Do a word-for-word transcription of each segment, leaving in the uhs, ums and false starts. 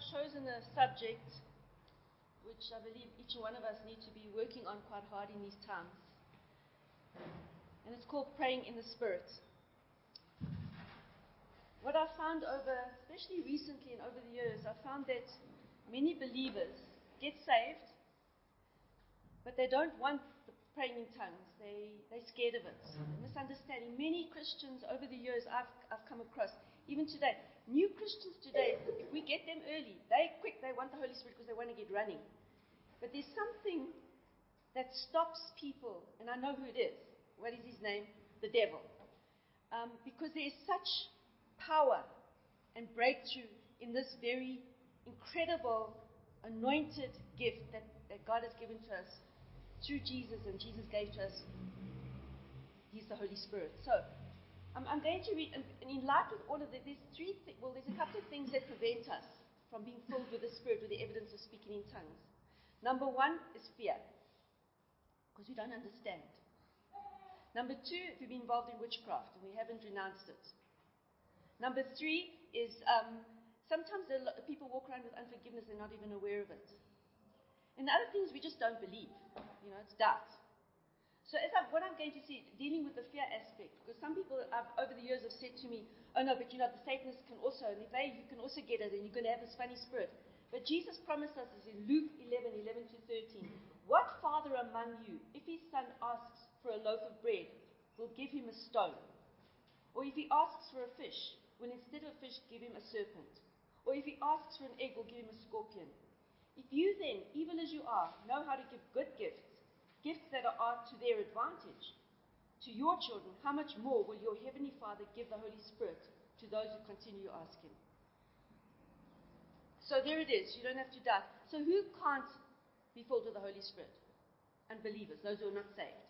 chosen a subject which I believe each one of us need to be working on quite hard in these times. And it's called praying in the Spirit. What I've found over, especially recently and over the years, I've found that many believers get saved, but they don't want the praying in tongues. They, they're scared of it. Misunderstanding. Many Christians over the years I've, I've come across, even today, new Christians today, if we get them early, they quick, they want the Holy Spirit because they want to get running. But there's something that stops people, and I know who it is. What is his name? The devil. Um, because there is such power and breakthrough in this very incredible anointed gift that, that God has given to us through Jesus, and Jesus gave to us. He's the Holy Spirit. So I'm, I'm going to read, and, and in light with all of that, there's three th- well there's a couple of things that prevent us from being filled with the Spirit, with the evidence of speaking in tongues. Number one is fear, because we don't understand. Number two, if we've been involved in witchcraft and we haven't renounced it. Number three is um, sometimes a lot of people walk around with unforgiveness and not even aware of it. And the other things we just don't believe. You know, it's doubt. So as I, what I'm going to see, dealing with the fear aspect, because some people have, over the years have said to me, oh no, but you know, the Satanists can also, and if they, you can also get it, and you're going to have this funny spirit. But Jesus promised us this in Luke eleven, eleven to thirteen. What father among you, if his son asks for a loaf of bread, will give him a stone? Or if he asks for a fish, will instead of a fish give him a serpent? Or if he asks for an egg, will give him a scorpion? If you then, evil as you are, know how to give good gifts, gifts that are to their advantage, to your children, how much more will your heavenly Father give the Holy Spirit to those who continue to ask him? So there it is. You don't have to doubt. So who can't be filled with the Holy Spirit? Unbelievers, those who are not saved.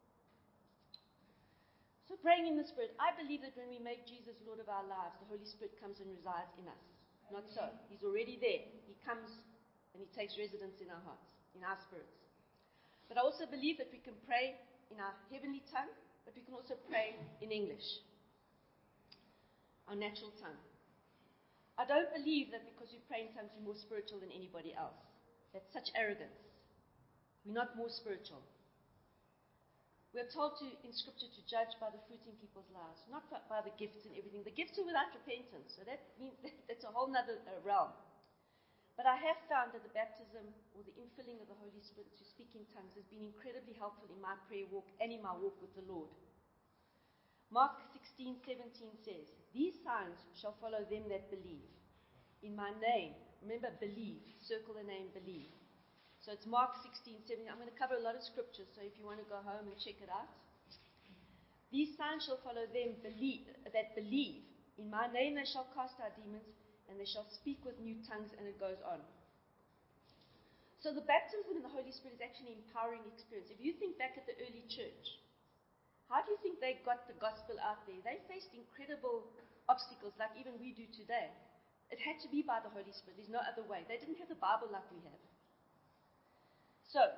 So praying in the Spirit, I believe that when we make Jesus Lord of our lives, the Holy Spirit comes and resides in us. Not so. He's already there. He comes and he takes residence in our hearts, in our spirits. But I also believe that we can pray in our heavenly tongue, but we can also pray in English, our natural tongue. I don't believe that because we pray in tongues we're more spiritual than anybody else. That's such arrogance. We're not more spiritual. We are told to, in Scripture, to judge by the fruit in people's lives, not by the gifts and everything. The gifts are without repentance, so that means that, that's a whole other uh, realm. But I have found that the baptism or the infilling of the Holy Spirit to speak in tongues has been incredibly helpful in my prayer walk and in my walk with the Lord. Mark sixteen seventeen says, these signs shall follow them that believe. In my name, remember, believe, circle the name, believe. So it's Mark sixteen seventeen. I'm going to cover a lot of scriptures, so if you want to go home and check it out. These signs shall follow them believe, that believe. In my name they shall cast out demons, and they shall speak with new tongues, and it goes on. So the baptism in the Holy Spirit is actually an empowering experience. If you think back at the early church, how do you think they got the gospel out there? They faced incredible obstacles like even we do today. It had to be by the Holy Spirit. There's no other way. They didn't have the Bible like we have. So,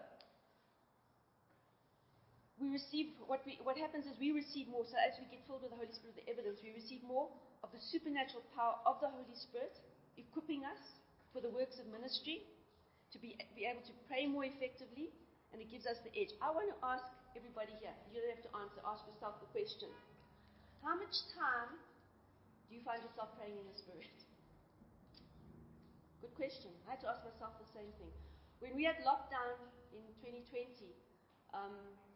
we receive, what we, what happens is we receive more. So as we get filled with the Holy Spirit, the evidence, we receive more of the supernatural power of the Holy Spirit, equipping us for the works of ministry, to be, be able to pray more effectively, and it gives us the edge. I want to ask everybody here, you don't have to answer, ask yourself the question. How much time do you find yourself praying in the Spirit? Good question. I had to ask myself the same thing. When we had lockdown in twenty twenty, um,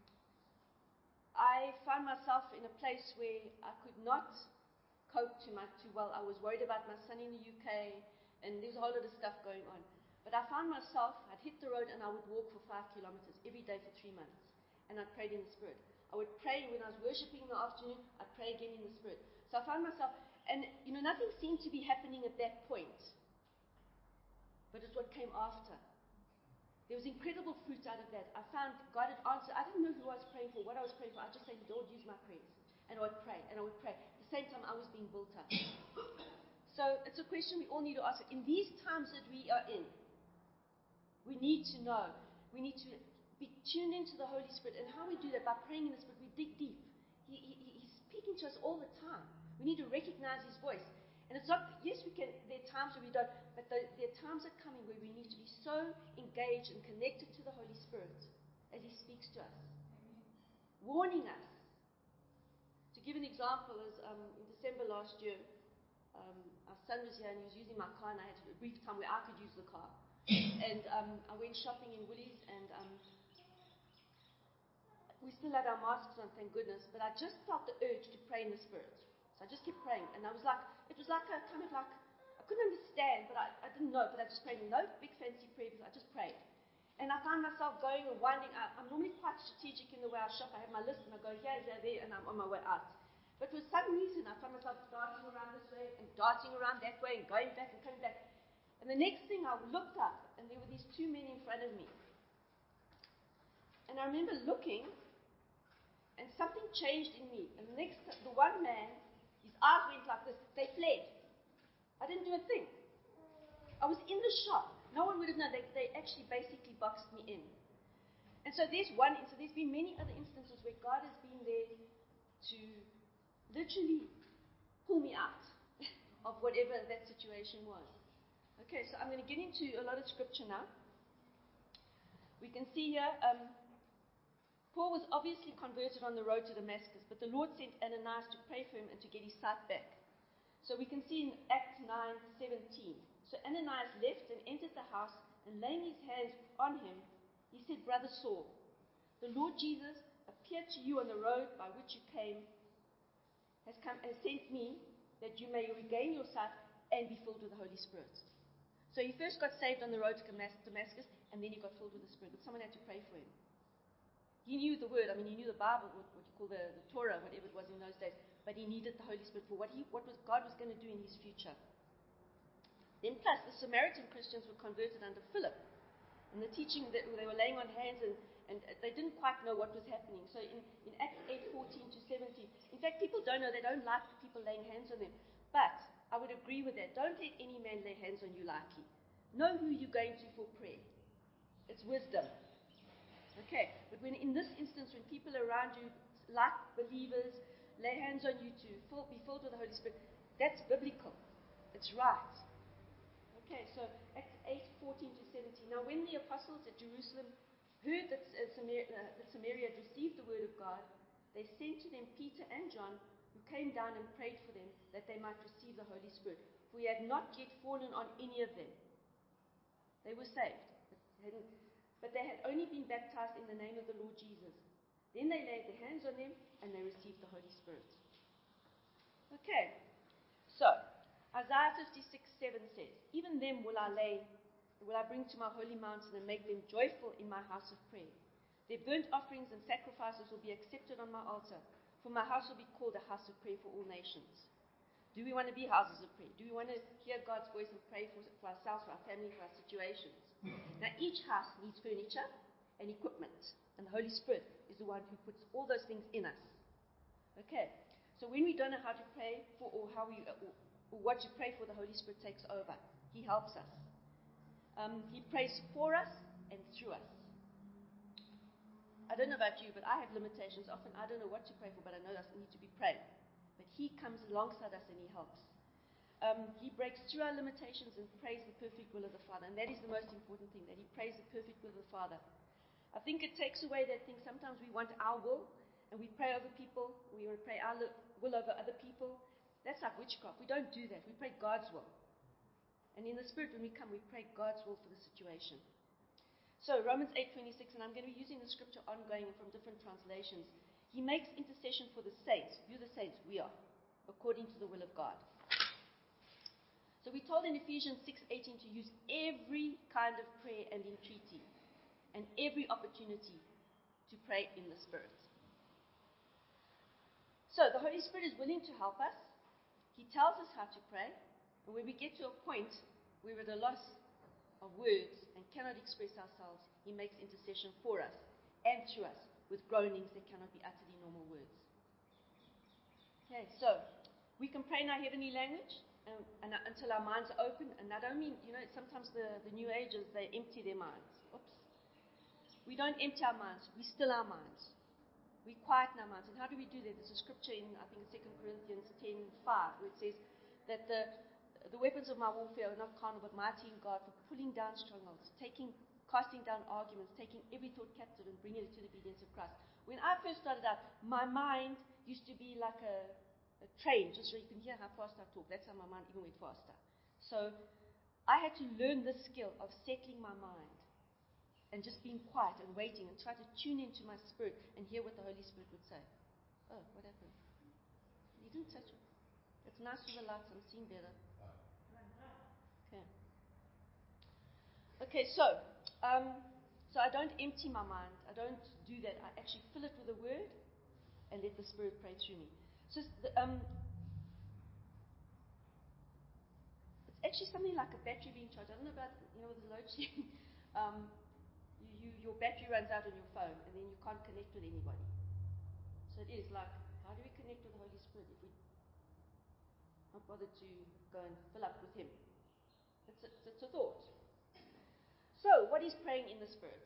I found myself in a place where I could not cope too much too well. I was worried about my son in the U K, and there's a whole lot of stuff going on. But I found myself, I'd hit the road and I would walk for five kilometers every day for three months. And I prayed in the Spirit. I would pray when I was worshiping in the afternoon, I'd pray again in the Spirit. So I found myself, and you know, nothing seemed to be happening at that point. But it's what came after. There was incredible fruit out of that. I found God had answered. I didn't know who I was praying for, what I was praying for. I just said, Lord, use my prayers. And I would pray, and I would pray. At the same time, I was being built up. So it's a question we all need to ask. In these times that we are in, we need to know. We need to be tuned into the Holy Spirit. And how we do that? By praying in the Spirit. We dig deep. He, he, he's speaking to us all the time. We need to recognize His voice. And it's not, yes, we can, there are times where we don't, but there, there are times that are coming where we need to be so engaged and connected to the Holy Spirit as He speaks to us, warning us. To give an example, is um, in December last year, um, our son was here and he was using my car, and I had a brief time where I could use the car. And um, I went shopping in Woolies, and um, we still had our masks on, thank goodness, but I just felt the urge to pray in the Spirit. So I just kept praying, and I was like, it was like a kind of like, I couldn't understand, but I, I didn't know, but I just prayed. No big fancy prayer, I just prayed. And I found myself going and winding up. I'm normally quite strategic in the way I shop. I have my list, and I go here, here, there, and I'm on my way out. But for some reason, I found myself darting around this way, and darting around that way, and going back and coming back. And the next thing, I looked up, and there were these two men in front of me. And I remember looking, and something changed in me. And the next, the one man, his eyes went like this. They fled. I didn't do a thing. I was in the shop. No one would have known. They, they actually basically boxed me in. And so there's one, so there's been many other instances where God has been there to literally pull me out of whatever that situation was. Okay, so I'm going to get into a lot of scripture now. We can see here, um, Paul was obviously converted on the road to Damascus, but the Lord sent Ananias to pray for him and to get his sight back. So we can see in Acts nine seventeen. So Ananias left and entered the house, and laying his hands on him, he said, Brother Saul, the Lord Jesus appeared to you on the road by which you came, has come and sent me that you may regain your sight and be filled with the Holy Spirit. So he first got saved on the road to Damascus, and then he got filled with the Spirit. But someone had to pray for him. He knew the word. I mean, he knew the Bible, what, what you call the, the Torah, whatever it was in those days. But he needed the Holy Spirit for what he, what was God was going to do in his future. Then plus, the Samaritan Christians were converted under Philip. And the teaching that they were laying on hands, and, and they didn't quite know what was happening. So in, in Acts eight fourteen to seventeen, in fact, people don't know, they don't like people laying hands on them. But I would agree with that. Don't let any man lay hands on you lightly. Know who you're going to for prayer. It's wisdom. Okay, but when in this instance, when people around you, like believers, lay hands on you to fill, be filled with the Holy Spirit, that's biblical. It's right. Okay, so Acts eight fourteen to seventeen. Now, when the apostles at Jerusalem heard that, uh, Samaria, uh, that Samaria had received the word of God, they sent to them Peter and John, who came down and prayed for them that they might receive the Holy Spirit. For he had not yet fallen on any of them. They were saved, but, hadn't, but they had only been baptized in the name of the Lord Jesus. Then they laid their hands on them, and they received the Holy Spirit. Okay, so Isaiah fifty-six seven says, Even them will I lay, will I bring to my holy mountain and make them joyful in my house of prayer. Their burnt offerings and sacrifices will be accepted on my altar, for my house will be called a house of prayer for all nations. Do we want to be houses of prayer? Do we want to hear God's voice and pray for, for ourselves, for our family, for our situations? Now, each house needs furniture and equipment, and the Holy Spirit is the one who puts all those things in us. Okay, so when we don't know how to pray for, or how we, or, or what to pray for, the Holy Spirit takes over. He helps us. Um, he prays for us and through us. I don't know about you, but I have limitations. Often I don't know what to pray for, but I know I need to be praying. But he comes alongside us and he helps. Um, he breaks through our limitations and prays the perfect will of the Father. And that is the most important thing, that he prays the perfect will of the Father. I think it takes away that thing. Sometimes we want our will, and we pray over people. We want to pray our will over other people. That's like witchcraft. We don't do that. We pray God's will. And in the Spirit, when we come, we pray God's will for the situation. So Romans eight twenty-six, and I'm going to be using the scripture ongoing from different translations. He makes intercession for the saints. You're the saints, we are, according to the will of God. So we're told in Ephesians six eighteen to use every kind of prayer and entreaty and every opportunity to pray in the Spirit. So the Holy Spirit is willing to help us. He tells us how to pray. And when we get to a point where we're at a loss of words and cannot express ourselves, he makes intercession for us and through us with groanings that cannot be uttered in normal words. Okay, so we can pray in our heavenly language and, and uh, until our minds are open. And that don't mean, you know, sometimes the, the New Agers, they empty their minds. Oops. We don't empty our minds. We still our minds. We quieten our minds. And how do we do that? There's a scripture in, I think, Second Corinthians ten five, where it says, that the the weapons of my warfare are not carnal but mighty in God for pulling down strongholds, taking, casting down arguments, taking every thought captive and bringing it to the obedience of Christ. When I first started out, my mind used to be like a, a train, just so you can hear how fast I talk. That's how my mind even went faster. So I had to learn this skill of settling my mind and just being quiet and waiting and try to tune into my spirit and hear what the Holy Spirit would say. Oh, what happened? You didn't touch it. It's nice with the lights. I'm seeing better. Okay. Okay, so, um, so I don't empty my mind. I don't do that. I actually fill it with the Word and let the Spirit pray through me. So the, um, it's actually something like a battery being charged. I don't know about, you know, with the load shedding. um, you, you, your battery runs out on your phone and then you can't connect with anybody. So it is like, how do we connect with the Holy Spirit if we not bother to go and fill up with Him? It's a, it's a thought. So, what is praying in the Spirit?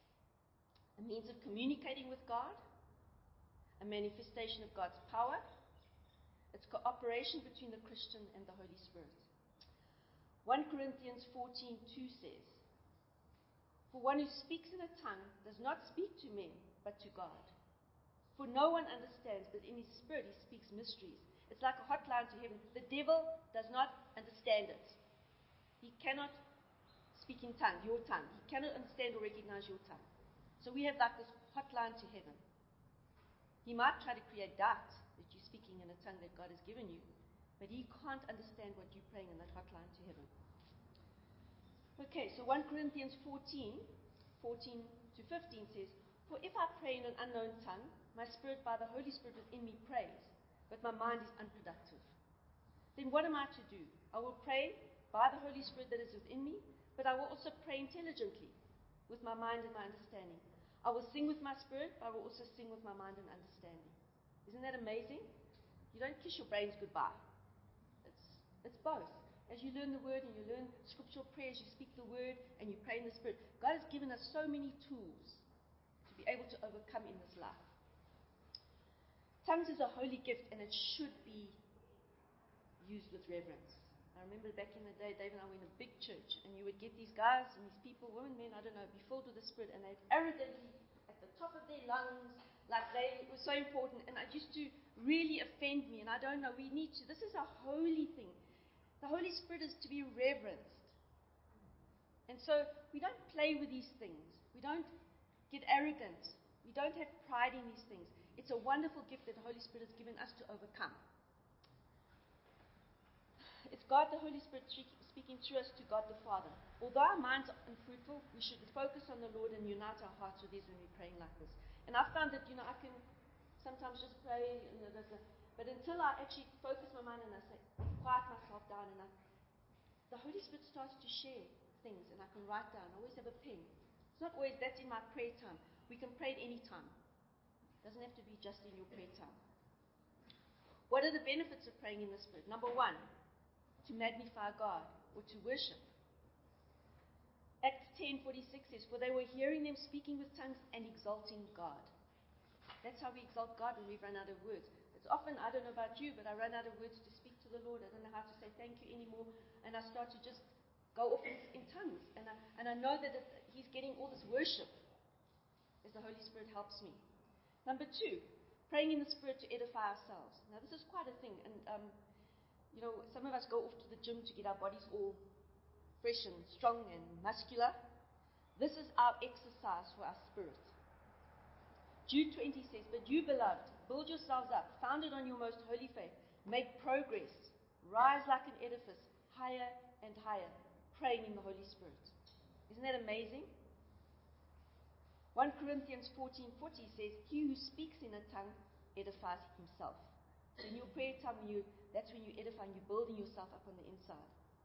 A means of communicating with God, a manifestation of God's power. It's cooperation between the Christian and the Holy Spirit. First Corinthians fourteen two says, "For one who speaks in a tongue does not speak to men, but to God. For no one understands, but in his spirit he speaks mysteries." It's like a hotline to heaven. The devil does not understand it. He cannot speak in tongue, your tongue. He cannot understand or recognize your tongue. So we have like this hotline to heaven. He might try to create doubt that you're speaking in a tongue that God has given you, but he can't understand what you're praying in that hotline to heaven. Okay, so First Corinthians fourteen, fourteen to fifteen says, "For if I pray in an unknown tongue, my spirit by the Holy Spirit within me prays, but my mind is unproductive. Then what am I to do? I will pray by the Holy Spirit that is within me, but I will also pray intelligently with my mind and my understanding. I will sing with my spirit, but I will also sing with my mind and understanding." Isn't that amazing? You don't kiss your brains goodbye. It's, it's both. As you learn the Word and you learn scriptural prayers, you speak the Word and you pray in the Spirit. God has given us so many tools to be able to overcome in this life. Tongues is a holy gift and it should be used with reverence. I remember back in the day, Dave and I were in a big church, and you would get these guys and these people, women, men, I don't know, be filled with the Spirit, and they'd arrogantly, at the top of their lungs, like they were so important, and it used to really offend me, and I don't know, we need to, this is a holy thing. The Holy Spirit is to be reverenced. And so, we don't play with these things. We don't get arrogant. We don't have pride in these things. It's a wonderful gift that the Holy Spirit has given us to overcome. It's God the Holy Spirit speaking through us to God the Father. Although our minds are unfruitful, we should focus on the Lord and unite our hearts with His when we're praying like this. And I found that, you know, I can sometimes just pray, you know, but until I actually focus my mind and I say, quiet myself down, and I, the Holy Spirit starts to share things, and I can write down. I always have a pen. It's not always, that's in my prayer time. We can pray at any time. It doesn't have to be just in your prayer time. What are the benefits of praying in the Spirit? Number one, to magnify God or to worship. Acts ten forty-six says, "For they were hearing them speaking with tongues and exalting God." That's how we exalt God when we run out of words. It's often, I don't know about you, but I run out of words to speak to the Lord. I don't know how to say thank you anymore, and I start to just go off in, in tongues. And I, and I know that it, He's getting all this worship as the Holy Spirit helps me. Number two, praying in the Spirit to edify ourselves. Now this is quite a thing, and um, you know, some of us go off to the gym to get our bodies all fresh and strong and muscular. This is our exercise for our spirit. Jude twenty says, "But you, beloved, build yourselves up, founded on your most holy faith. Make progress. Rise like an edifice, higher and higher, praying in the Holy Spirit." Isn't that amazing? First Corinthians fourteen forty says, "He who speaks in a tongue edifies himself." So in your prayer time, you, that's when you edify and you're building yourself up on the inside.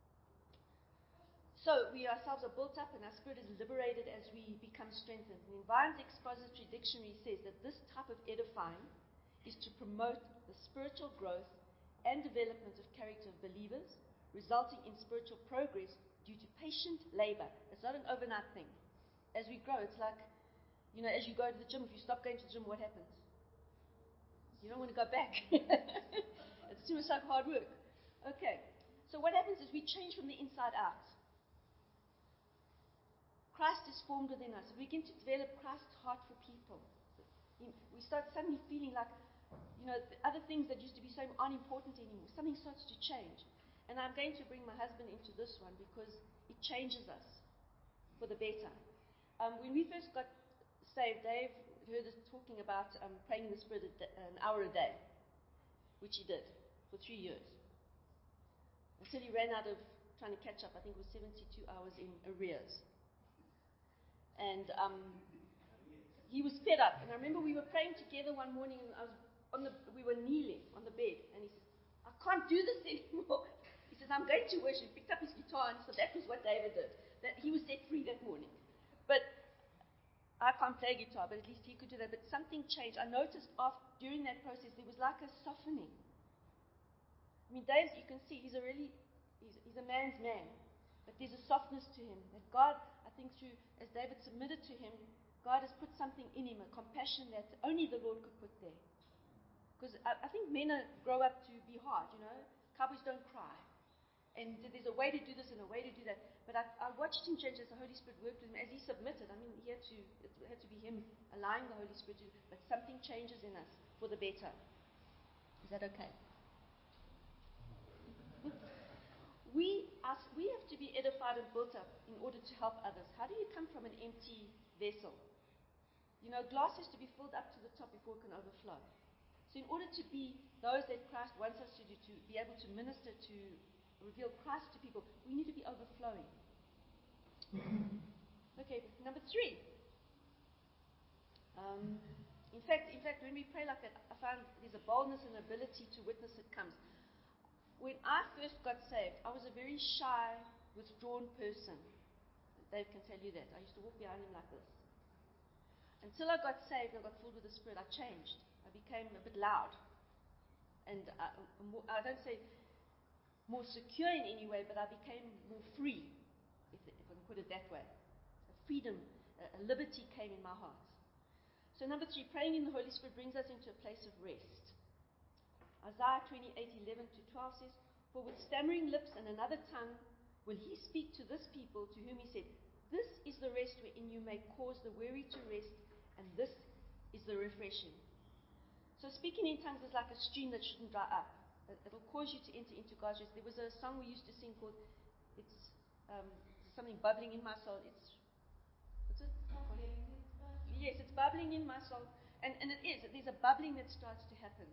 So we ourselves are built up and our spirit is liberated as we become strengthened. And Vine's Expository Dictionary says that this type of edifying is to promote the spiritual growth and development of character of believers, resulting in spiritual progress due to patient labor. It's not an overnight thing. As we grow, it's like, you know, as you go to the gym, if you stop going to the gym, what happens? You don't want to go back. It's too much like hard work. Okay, so what happens is we change from the inside out. Christ is formed within us. We begin to develop Christ's heart for people. We start suddenly feeling like, you know, the other things that used to be so unimportant anymore. Something starts to change. And I'm going to bring my husband into this one because it changes us for the better. Um, when we first got saved, Dave heard us talking about um, praying in the Spirit an hour a day, which he did for three years. Until he ran out of trying to catch up. I think it was seventy-two hours in arrears. And um, he was fed up. And I remember we were praying together one morning, and I was on the, we were kneeling on the bed. And he says, I can't do this anymore. He says, I'm going to worship. He picked up his guitar, and so that was what David did. That he was set free that morning. But I can't play guitar, but at least he could do that. But something changed. I noticed after, during that process, there was like a softening. I mean, Dave, you can see, he's a really, he's, he's a man's man. But there's a softness to him. That God, I think through, as David submitted to him, God has put something in him, a compassion that only the Lord could put there. Because I, I think men are, grow up to be hard, you know. Cowboys don't cry. And there's a way to do this and a way to do that. But I, I watched him change as the Holy Spirit worked with him, as he submitted. I mean, he had to, it had to be him allowing the Holy Spirit to, but something changes in us for the better. Is that okay? We, us, we have to be edified and built up in order to help others. How do you come from an empty vessel? You know, glass has to be filled up to the top before it can overflow. So in order to be those that Christ wants us to do, to be able to minister, to reveal Christ to people, we need to be overflowing. Okay, number three. Um, in fact, in fact, when we pray like that, I find there's a boldness and ability to witness that comes. When I first got saved, I was a very shy, withdrawn person. Dave can tell you that. I used to walk behind him like this. Until I got saved and I got filled with the Spirit, I changed. I became a bit loud. And I, more, I don't say more secure in any way, but I became more free, if, if I can put it that way. A freedom, a, a liberty came in my heart. So number three, praying in the Holy Spirit brings us into a place of rest. Isaiah twenty-eight, eleven to twelve says, For with stammering lips and another tongue will he speak to this people, to whom he said, This is the rest wherein you may cause the weary to rest, and this is the refreshing. So speaking in tongues is like a stream that shouldn't dry up. It will cause you to enter into God's rest. There was a song we used to sing called, it's um, something bubbling in my soul. It's, what's it? Yes, it's bubbling in my soul. And, and it is. There's a bubbling that starts to happen.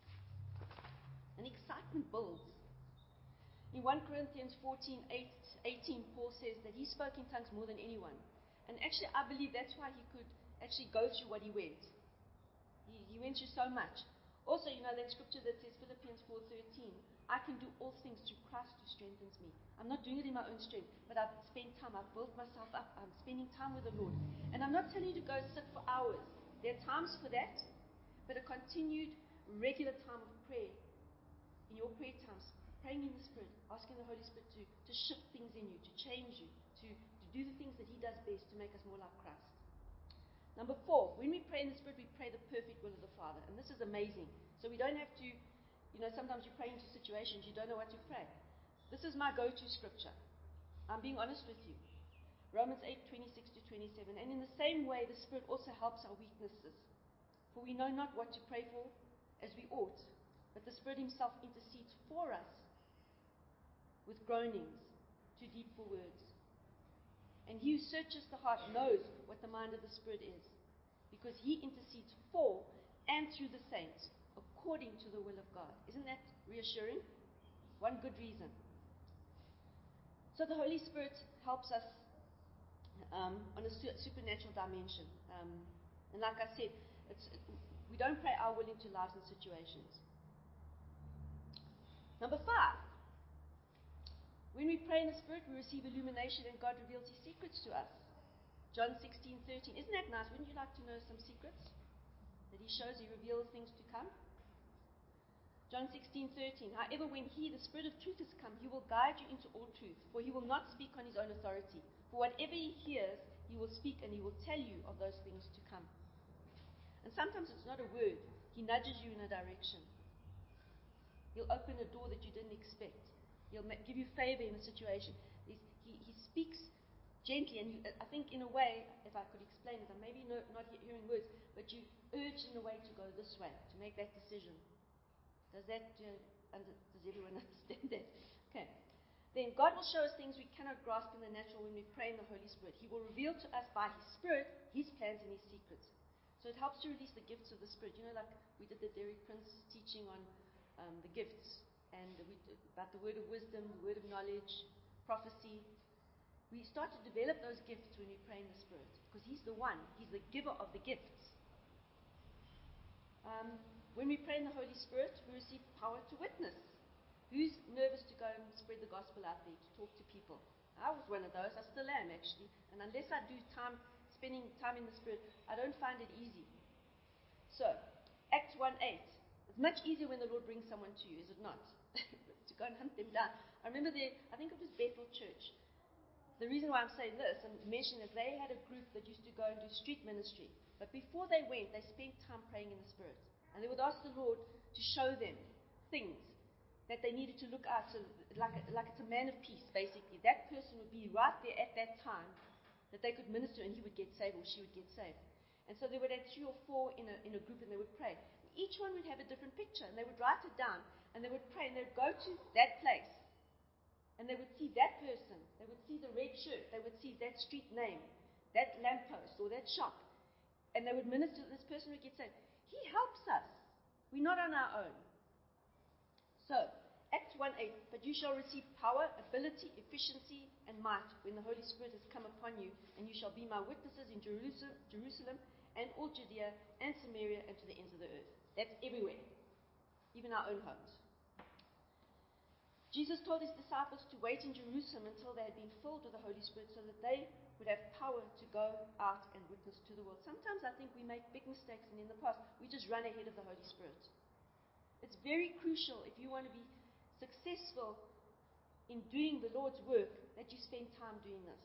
And excitement builds. In First Corinthians fourteen, eight, eighteen, Paul says that he spoke in tongues more than anyone. And actually, I believe that's why he could actually go through what he went. He, he went through so much. Also, you know that scripture that says, Philippians four thirteen, I can do all things through Christ who strengthens me. I'm not doing it in my own strength, but I've spent time, I've built myself up, I'm spending time with the Lord. And I'm not telling you to go sit for hours. There are times for that, but a continued, regular time of prayer, in your prayer times, praying in the Spirit, asking the Holy Spirit to, to shift things in you, to change you, to, to do the things that He does best to make us more like Christ. Number four, when we pray in the Spirit, we pray the perfect will of the Father. And this is amazing. So we don't have to, you know, sometimes you pray into situations, you don't know what to pray. This is my go-to scripture. I'm being honest with you. Romans eight, twenty-six to twenty-seven. And in the same way, the Spirit also helps our weaknesses. For we know not what to pray for as we ought, but the Spirit Himself intercedes for us with groanings too deep for words. And He who searches the heart knows what the mind of the Spirit is, because He intercedes for and through the saints according to the will of God. Isn't that reassuring? One good reason. So the Holy Spirit helps us um, on a su- supernatural dimension. Um, and like I said, it's, it, we don't pray our will into lives and situations. Number five. When we pray in the Spirit, we receive illumination and God reveals His secrets to us. John sixteen, thirteen. Isn't that nice? Wouldn't you like to know some secrets? That He shows, He reveals things to come. John sixteen, thirteen. However, when He, the Spirit of truth, has come, He will guide you into all truth. For He will not speak on His own authority. For whatever He hears, He will speak, and He will tell you of those things to come. And sometimes it's not a word. He nudges you in a direction. He'll open a door that you didn't expect. He'll ma- give you favor in a situation. He, he speaks gently, and you, I think in a way, if I could explain it, I'm maybe no, not he- hearing words, but you urge in a way to go this way, to make that decision. Does that, uh, under, does everyone understand that? Okay. Then God will show us things we cannot grasp in the natural when we pray in the Holy Spirit. He will reveal to us by His Spirit His plans and His secrets. So it helps to release the gifts of the Spirit. You know, like we did the Derek Prince teaching on um, the gifts, and we did about the word of wisdom, the word of knowledge, prophecy. We start to develop those gifts when we pray in the Spirit, because He's the one. He's the giver of the gifts. Um, when we pray in the Holy Spirit, we receive power to witness. Who's nervous to go and spread the gospel out there, to talk to people? I was one of those. I still am, actually. And unless I do time, spending time in the Spirit, I don't find it easy. So, Acts one eight. It's much easier when the Lord brings someone to you, is it not? To go and hunt them down. I remember there, I think it was Bethel Church. The reason why I'm saying this and mentioning is they had a group that used to go and do street ministry. But before they went, they spent time praying in the Spirit. And they would ask the Lord to show them things that they needed to look out, so like, like it's a man of peace, basically. That person would be right there at that time that they could minister, and he would get saved or she would get saved. And so they would have three or four in a, in a group, and they would pray. Each one would have a different picture, and they would write it down, and they would pray, and they would go to that place, and they would see that person, they would see the red shirt, they would see that street name, that lamppost or that shop, and they would minister, this person would get saved. He helps us. We're not on our own. So, Acts one eight, but you shall receive power, ability, efficiency, and might when the Holy Spirit has come upon you, and you shall be my witnesses in Jerusalem, Jerusalem and all Judea and Samaria and to the ends of the earth. That's everywhere, even our own homes. Jesus told his disciples to wait in Jerusalem until they had been filled with the Holy Spirit so that they would have power to go out and witness to the world. Sometimes I think we make big mistakes, and in the past, we just run ahead of the Holy Spirit. It's very crucial if you want to be successful in doing the Lord's work that you spend time doing this.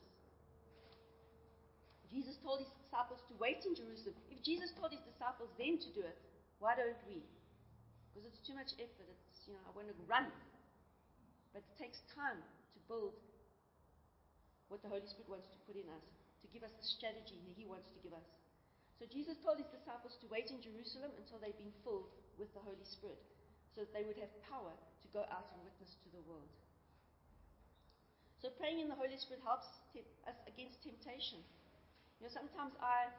Jesus told his disciples to wait in Jerusalem. If Jesus told his disciples then to do it, why don't we? Because it's too much effort. It's, you know, I want to run. But it takes time to build what the Holy Spirit wants to put in us, to give us the strategy that he wants to give us. So Jesus told his disciples to wait in Jerusalem until they'd been filled with the Holy Spirit, so that they would have power to go out and witness to the world. So praying in the Holy Spirit helps te- us against temptation. You know, sometimes I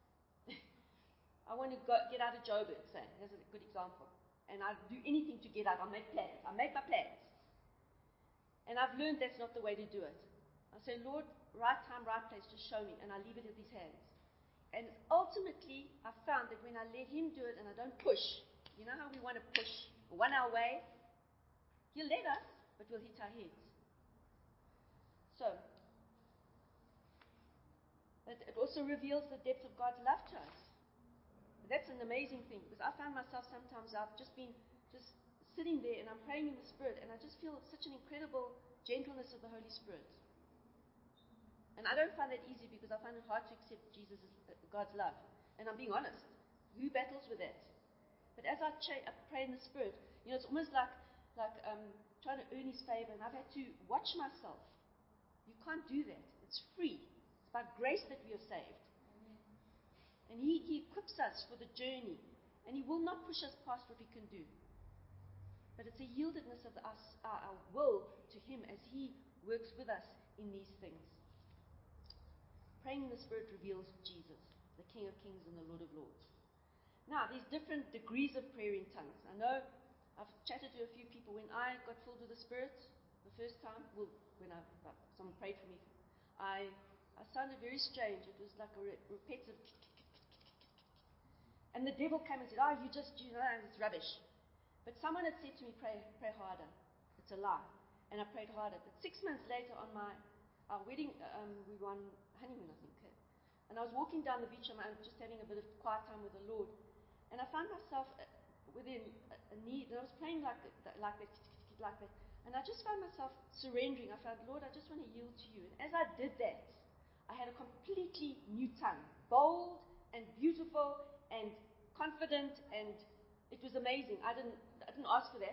I want to go, get out of Joburg, say. Here's a good example. And I do anything to get out. I make plans. I make my plans. And I've learned that's not the way to do it. I say, Lord, right time, right place, just show me. And I leave it in his hands. And ultimately, I found that when I let him do it and I don't push, you know how we want to push one our way? He'll let us, but we'll hit our heads. So, it, it also reveals the depth of God's love to us. That's an amazing thing, because I found myself sometimes, I've just been just sitting there and I'm praying in the Spirit, and I just feel such an incredible gentleness of the Holy Spirit. And I don't find that easy, because I find it hard to accept Jesus as God's love. And I'm being honest. Who battles with that? But as I, ch- I pray in the Spirit, you know, it's almost like like um, trying to earn his favor, and I've had to watch myself. You can't do that. It's free. It's by grace that we are saved. And he, he equips us for the journey. And he will not push us past what we can do. But it's a yieldedness of us, our, our will to him as he works with us in these things. Praying in the Spirit reveals Jesus, the King of Kings and the Lord of Lords. Now, there's different degrees of prayer in tongues. I know I've chatted to a few people. When I got filled with the Spirit the first time, well, when I, someone prayed for me, I, I sounded very strange. It was like a re- repetitive. And the devil came and said, oh, you just, you know, it's rubbish. But someone had said to me, pray, pray harder. It's a lie. And I prayed harder. But six months later on my our wedding, um, we were on honeymoon, I think. And I was walking down the beach, and I was just having a bit of quiet time with the Lord. And I found myself within a, a need, and I was praying like that, like that, like that. And I just found myself surrendering. I found, Lord, I just want to yield to you. And as I did that, I had a completely new tongue, bold and beautiful and confident, and it was amazing. I didn't, I didn't ask for that,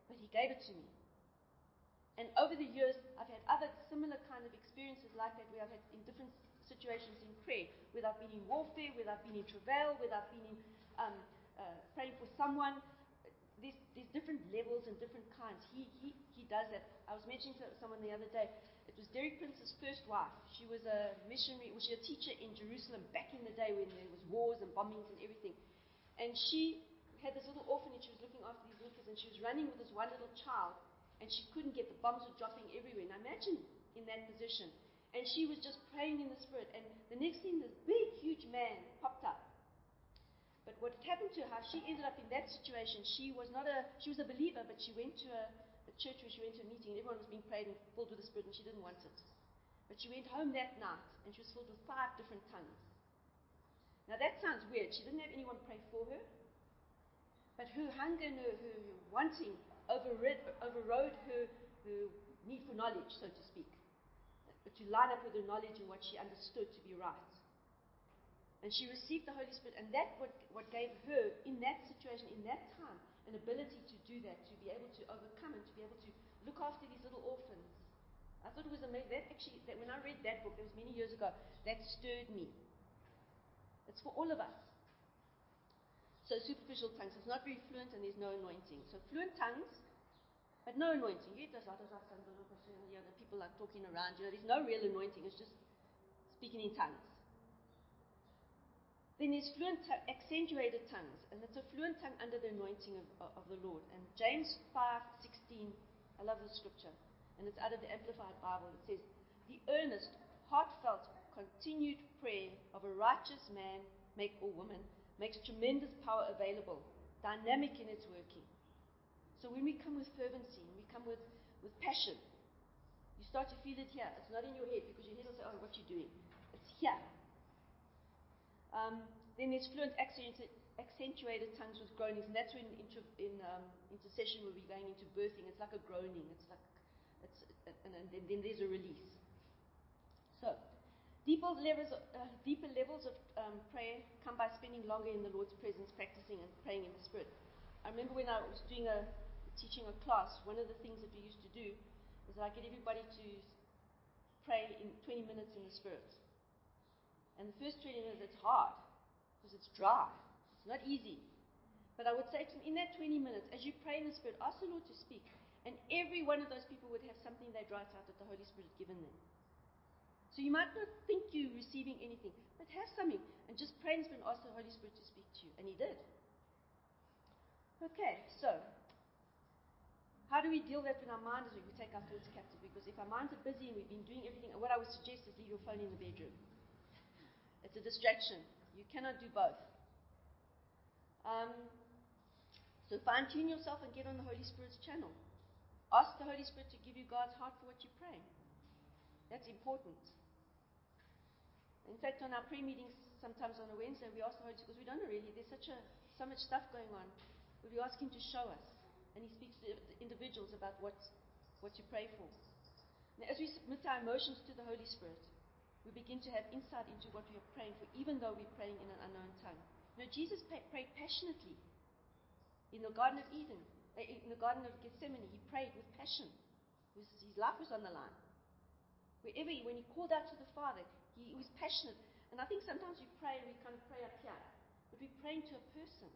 but He gave it to me. And over the years, I've had other similar kind of experiences like that, where I've had in different situations in prayer, whether I've been in warfare, whether I've been in travail, whether I've been in um, uh, praying for someone. There's, there's different levels and different kinds. He, he, he does that. I was mentioning to someone the other day, it was Derek Prince's first wife. She was a missionary, was she a teacher in Jerusalem back in the day when there was wars and bombings and everything. And she had this little orphanage. She was looking after these little kids, and she was running with this one little child, and she couldn't get, the bombs were dropping everywhere. Now imagine in that position. And she was just praying in the Spirit, and the next thing, this big, huge man popped up. But what happened to her, she ended up in that situation. She was not a, she was a believer, but she went to a, a church where she went to a meeting, and everyone was being prayed and filled with the Spirit, and she didn't want it. But she went home that night, and she was filled with five different tongues. Now that sounds weird. She didn't have anyone pray for her, but her hunger and her, her, her wanting overrid, overrode her, her need for knowledge, so to speak, to line up with her knowledge and what she understood to be right. And she received the Holy Spirit, and that what, what gave her, in that situation, in that time, an ability to do that, to be able to overcome and to be able to look after these little orphans. I thought it was amazing. That actually, that when I read that book, it was many years ago, that stirred me. It's for all of us. So superficial tongues, it's not very fluent and there's no anointing. So fluent tongues, but no anointing. You know, the people like talking around, you know, there's no real anointing, it's just speaking in tongues. Then there's fluent, t- accentuated tongues, and it's a fluent tongue under the anointing of, of the Lord. And James five sixteen, I love the scripture, and it's out of the Amplified Bible. It says, "The earnest, heartfelt, continued prayer of a righteous man, make or woman, makes tremendous power available, dynamic in its working." So when we come with fervency, and we come with, with passion, you start to feel it here. It's not in your head, because your head will say, "Oh, what are you doing?" It's here. Um, then there's fluent accentuated, accentuated tongues with groanings, and that's when inter, in um, intercession we'll be going into birthing. It's like a groaning. It's like, it's, and, and then, then there's a release. So, deeper levels, of, uh, deeper levels of um, prayer come by spending longer in the Lord's presence, practicing and praying in the Spirit. I remember when I was doing a teaching a class, one of the things that we used to do is that I get everybody to pray in twenty minutes in the Spirit. And the first twenty minutes, it's hard, because it's dry. It's not easy. But I would say to them, in that twenty minutes, as you pray in the Spirit, ask the Lord to speak. And every one of those people would have something they'd write out that the Holy Spirit had given them. So you might not think you're receiving anything, but have something. And just pray in the Spirit and ask the Holy Spirit to speak to you. And He did. Okay, so how do we deal with that when our mind is weak? We take our thoughts captive. Because if our minds are busy and we've been doing everything, what I would suggest is leave your phone in the bedroom. It's a distraction. You cannot do both. Um, so fine-tune yourself and get on the Holy Spirit's channel. Ask the Holy Spirit to give you God's heart for what you're praying. That's important. In fact, on our prayer meetings, sometimes on a Wednesday, we ask the Holy Spirit, because we don't know really, there's such a so much stuff going on, but we ask Him to show us. And He speaks to individuals about what, what to pray for. Now, as we submit our emotions to the Holy Spirit, we begin to have insight into what we are praying for, even though we're praying in an unknown tongue. You know, Jesus prayed passionately in the Garden of Eden, in the Garden of Gethsemane. He prayed with passion. His, his life was on the line. Wherever, he, when he called out to the Father, he, he was passionate. And I think sometimes we pray and we kind of pray up here, but we're praying to a person.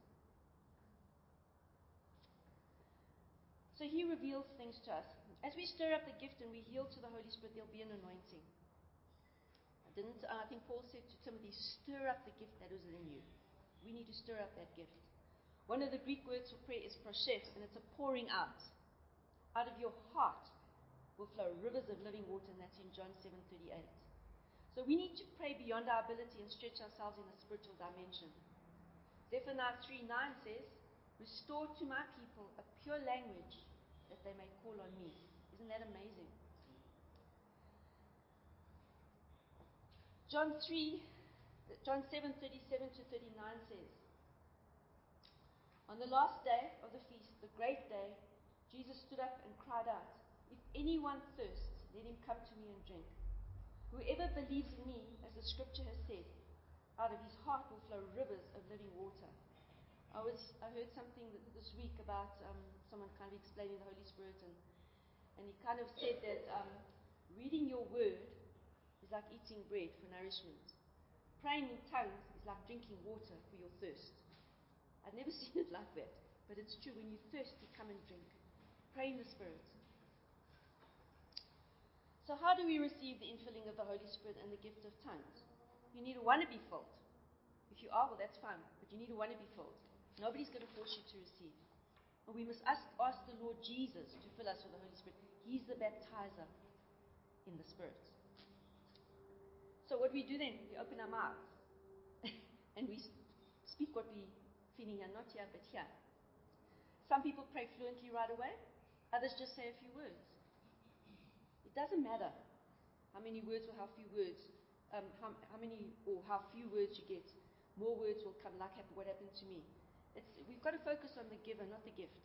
So He reveals things to us. As we stir up the gift and we yield to the Holy Spirit, there'll be an anointing. Didn't uh, I think Paul said to Timothy, stir up the gift that is in you. We need to stir up that gift. One of the Greek words for prayer is proshet, and it's a pouring out. Out of your heart will flow rivers of living water, and that's in John seven thirty-eight. So we need to pray beyond our ability and stretch ourselves in a spiritual dimension. Zephaniah three nine says, "Restore to my people a pure language that they may call on me." Isn't that amazing? John three, John seven thirty-seven to thirty-nine says, "On the last day of the feast, the great day, Jesus stood up and cried out, 'If anyone thirsts, let him come to me and drink. Whoever believes in me, as the scripture has said, out of his heart will flow rivers of living water.' I was I heard something this week about um, someone kind of explaining the Holy Spirit, and and he kind of said that um, reading your word is like eating bread for nourishment. Praying in tongues is like drinking water for your thirst. I've never seen it like that, but it's true. When you're thirsty, come and drink. Pray in the Spirit. So how do we receive the infilling of the Holy Spirit and the gift of tongues? You need to want to be filled. If you are, well, that's fine, but you need to want to be filled. Nobody's going to force you to receive. And we must ask, ask the Lord Jesus to fill us with the Holy Spirit. He's the baptizer in the Spirit. So what we do then, we open our mouths and we speak what we're feeling here, not here, but here. Some people pray fluently right away. Others just say a few words. It doesn't matter how many words or how few words, um, how, how many or how few words you get. More words will come, like what happened to me. It's, we've got to focus on the giver, not the gift.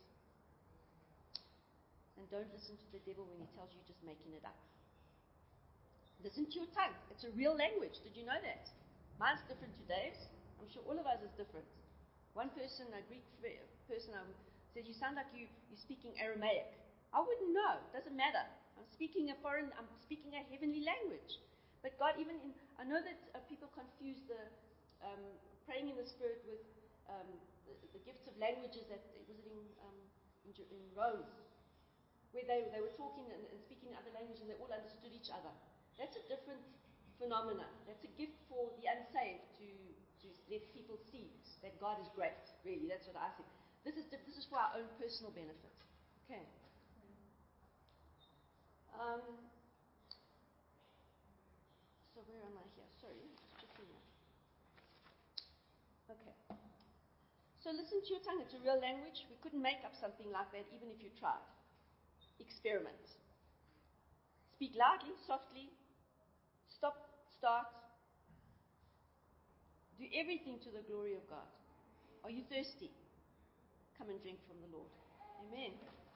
And don't listen to the devil when he tells you just making it up. Listen to your tongue. It's a real language. Did you know that? Mine's different to Dave's. I'm sure all of us is different. One person, a Greek person, um, said, you sound like you, you're speaking Aramaic. I wouldn't know. It doesn't matter. I'm speaking a foreign, I'm speaking a heavenly language. But God, even in, I know that uh, people confuse the um, praying in the Spirit with um, the, the gifts of languages that, was it in, um, in, in Rome, where they, they were talking and, and speaking other languages and they all understood each other. That's a different phenomena. That's a gift for the unsaved to, to let people see that God is great, really. That's what I think. This is, this is for our own personal benefit. Okay. Um, so where am I here? Sorry, just checking here. Okay. So listen to your tongue. It's a real language. We couldn't make up something like that even if you tried. Experiment. Speak loudly, softly. Stop, start. Do everything to the glory of God. Are you thirsty? Come and drink from the Lord. Amen.